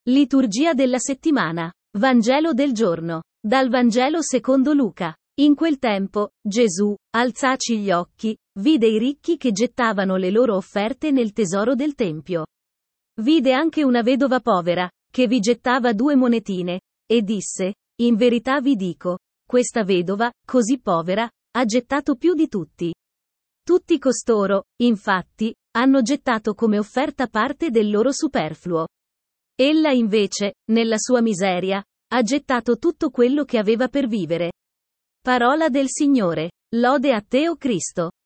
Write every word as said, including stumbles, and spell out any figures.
Liturgia della settimana. Vangelo del giorno. Dal Vangelo secondo Luca. In quel tempo, Gesù, alzaci gli occhi, vide i ricchi che gettavano le loro offerte nel tesoro del tempio. Vide anche una vedova povera, che vi gettava due monetine, e disse, in verità vi dico, questa vedova, così povera, ha gettato più di tutti. Tutti costoro, infatti, hanno gettato come offerta parte del loro superfluo. Ella invece, nella sua miseria, ha gettato tutto quello che aveva per vivere. Parola del Signore. Lode a te, o Cristo.